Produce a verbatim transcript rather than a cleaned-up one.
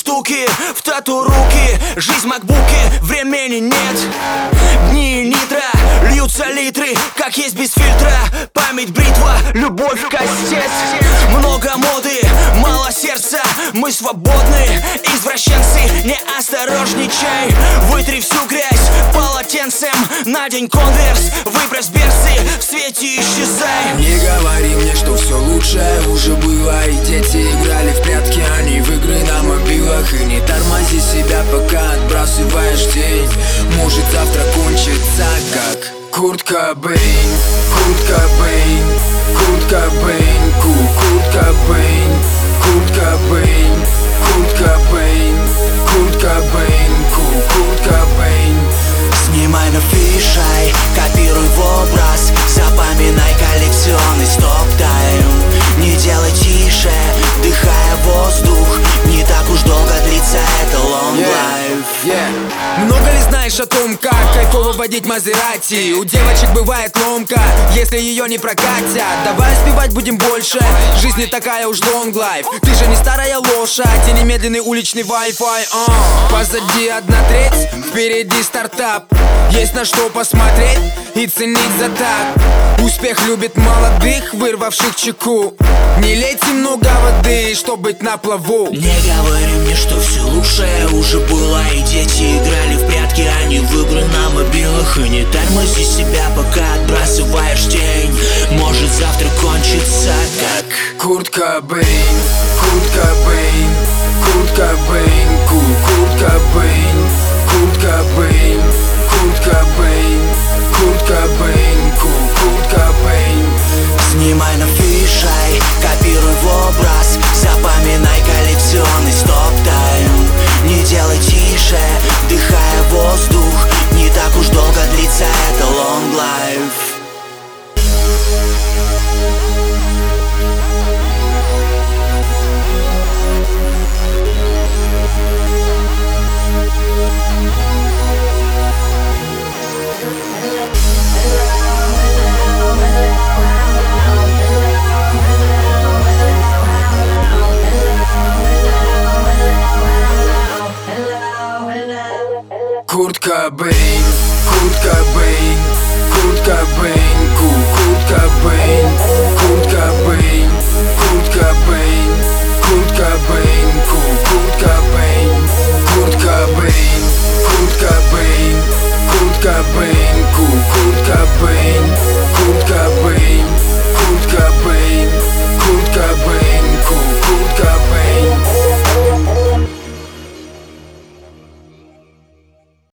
штуки, в тату руки. Жизнь макбуки, времени нет. Дни нитро, льются литры, как есть без фильтра. Память бритва, любовь костец. Много моды, мало сердца. Мы свободны, извращенцы, не осторожничай. Вытри всю грязь полотенцем. Надень конверс, выбрось берцы. В свете исчезай. Не говори мне, что все лучшее уже было. И дети играли в прятки, а не в игры на мобилах. И не тормози себя, пока отбрасываешь тень. Может завтра кончится как Курт Кобейн, Курт Кобейн, Курт Кобейн, Курт Кобейн, Курт Кобейн, Курт Кобейн, Курт Кобейн, Курт Кобейн. Снимай на фишай, копируй в образ. Запоминай коллекционный стоп-тайм. Не делай тише, вдыхая воздух. Не так уж долго длится это long life. Yeah, yeah. Много ли знаешь о том, как кайфово водить Мазерати? У девочек бывает ломка, если ее не прокатят. Давай успевать будем больше, жизнь не такая уж long life. Ты же не старая лошадь и не медленный уличный Wi-Fi. uh. Позади одна треть, впереди стартап. Есть на что посмотреть и ценить за так. Успех любит молодых, вырвавших чеку. Не лейте много воды, чтоб быть на плаву. Не говори мне, что все лучшее уже было. И дети играли в прятки, а не в игры на мобилах. И не тормози себя, пока отбрасываешь тень. Может завтра кончится как Курт Кобейн, Курт Кобейн, Курт Кобейн, Курт Кобейн, Курт Кобейн, Курт Кобейн, Курт Кобейн, Курт Кобейн. Снимай на фишай, копируй в образ. Запоминай коллекционный стоп-тайм. Не делай тише, вдыхая воздух. Не так уж долго длится это long life. Курт Кобейн, Курт Кобейн, Курт Кобейн.